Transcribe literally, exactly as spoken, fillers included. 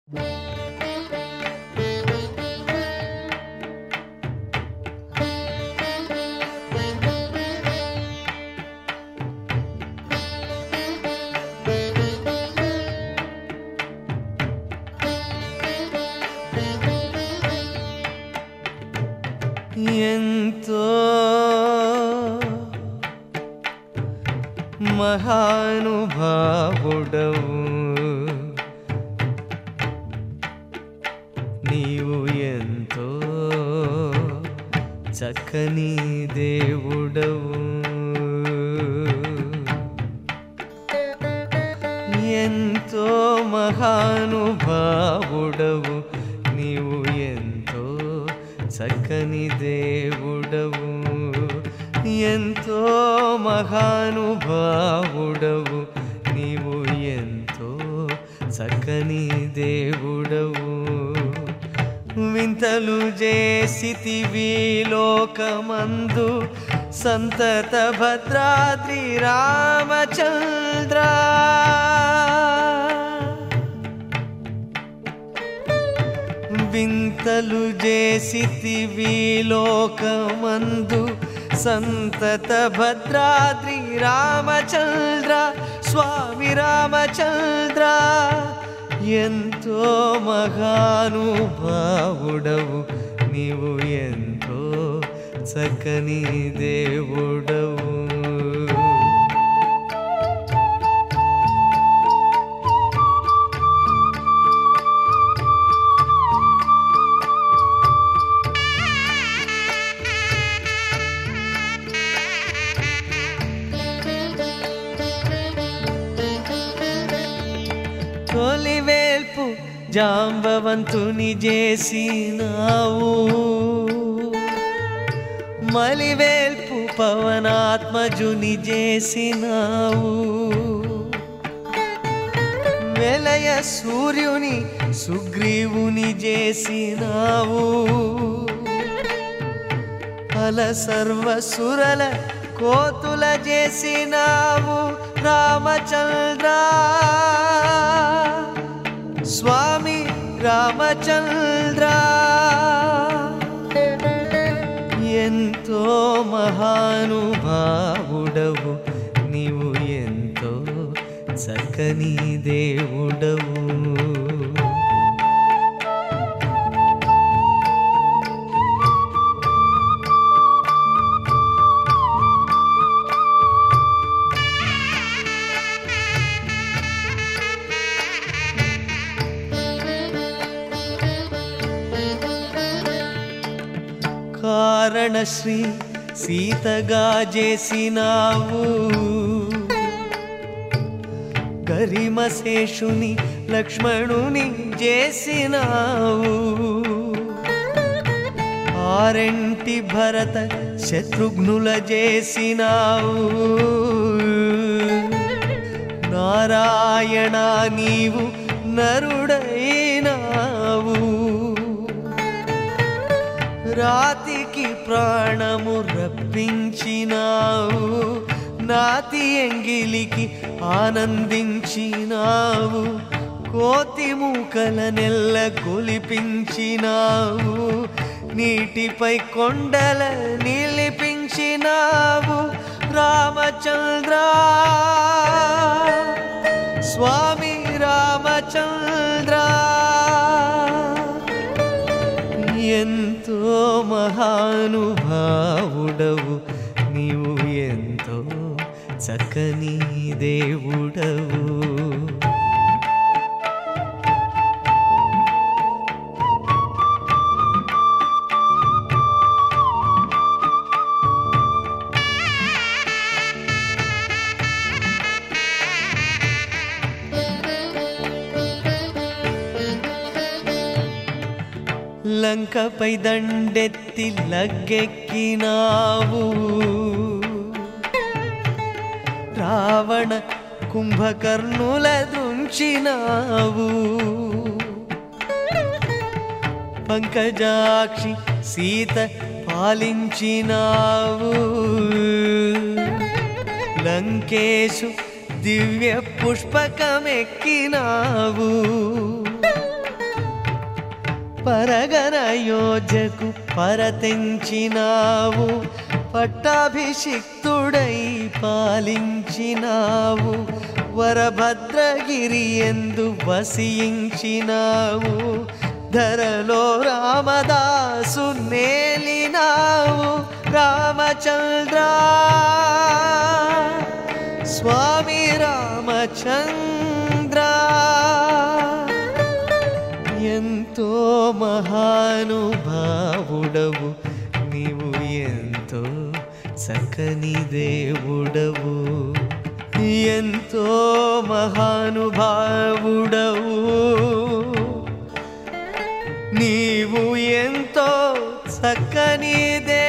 ఎంతో మహానుభావుడవు నీవు, ఎంతో చక్కని దేవుడవు, ఎంతో మహానుభావుడవు నీవు, ఎంతో చక్కని దేవుడవు, ఎంతో మహానుభావుడవు నీవు, ఎంతో చక్కని దేవుడవు. వింతలు చేసితివి లోకమందు సంతత భద్రాద్రి రామచంద్ర, వింతలు చేసితివి లోకమందు సంతత భద్రాద్రి రామచంద్ర, స్వామి రామచంద్ర, ఎంతో మహానుభావుడవు నీవు, ఎంతో చక్కని దేవుడవు. తొలివేల్పు జాంబవంతుని చేసినావు, మలివేల్పు పవనాత్మజుని చేసినావు, వెలయ సూర్యుని సుగ్రీవుని చేసినావు, అల సర్వసురల కోతుల చేసినావు రామచంద్ర, స్వామి రామచంద్ర, ఎంతో మహానుభావుడవు నీవు, ఎంతో చక్కని దేవుడవు. కారణశ్రీ సీతగా చేసినావు, గరిమశేషుని లక్ష్మణుని చేసినావు, ఆరెంటి భరత శత్రుఘ్నుల చేసినావు, నారాయణ నీవు నరుడైనావు, రాతికి ప్రాణము రప్పించినావు, నాతి ఎంగిలికి ఆనందించినావు, కోతి మూకల నెల్ల కొలిపించినావు, నీటిపై కొండల నిలిపించినావు రామచంద్ర, స్వామి రామచంద్ర, ఎంతో మహానుభావుడవు నీవు, ఎంతో చక్కని దేవుడవు. లంకపై దండెత్తి లగ్గెక్కినావు, రావణ కుంభకర్ణుల దృంచినావు, పంకజాక్షి సీత పాలించినావు, లంకేశు దివ్య పుష్పకమెక్కినావు, పరగన యోజకు పరతెంచినావు పట్టాభిషిక్తుడై పాలించినావు వరభద్రగిరి ఎందు వసించినావు ధరలో రామదాసు నేలినావు రామచంద్ర స్వామి రామచంద్ర ఎంతో మహానుభావుడవు నీవు ఎంతో చక్కని దేవుడవు ఎంతో మహానుభావుడవు నీవు ఎంతో చక్కని దేవుడవు